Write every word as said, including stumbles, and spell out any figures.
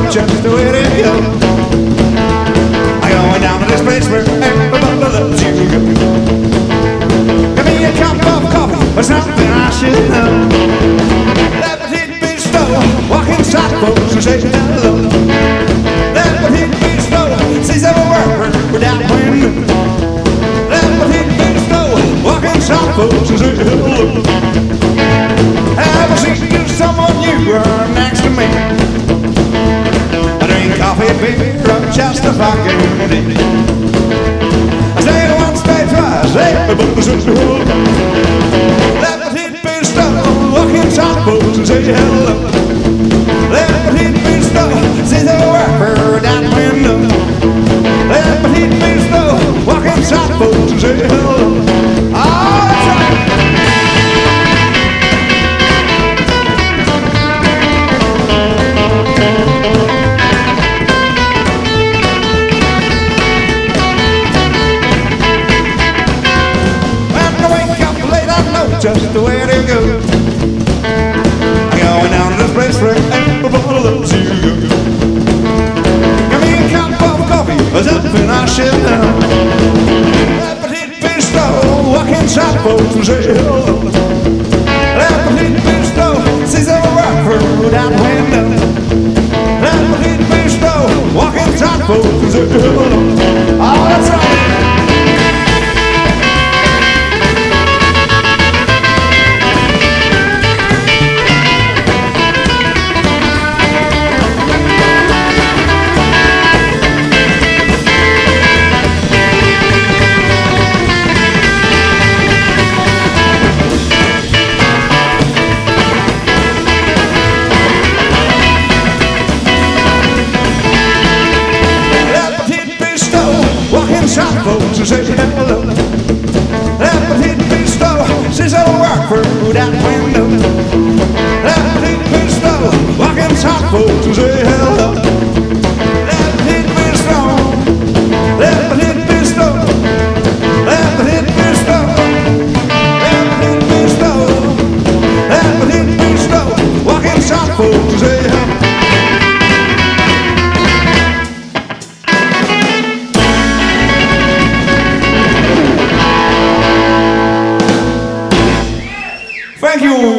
just the way it goes. I'm going down to this place where everybody loves you. Give me a cup of coffee or something I should know. Let me hit me slow, walk inside folks and say hello. Let me hit me slow, see some worker without wind. Let me hit me slow, walk inside folks and say hello. Have I seen you someone new are next to me? I drink coffee, baby, from just a fucking day. I say it once, say it twice, everybody says hello. Let me hit me slow, walk inside folks and say hello. Let me hit me slow, see the worker down the window. Let me hit me slow, walk inside folks and say hello. Oh, that's right. Just the way it goes. I'm going down to this place where everybody loves you. Give me a cup of coffee or something I should know. Let me hit me slow, walk inside folks and say hello. Let me hit me slow, see some rock through that window. Let me hit me slow, walk inside folks and say hello. Oh, that's right. Inside folks and say hello. Let me hit me slow, see some work through that window. Let me hit me slow, walk inside folks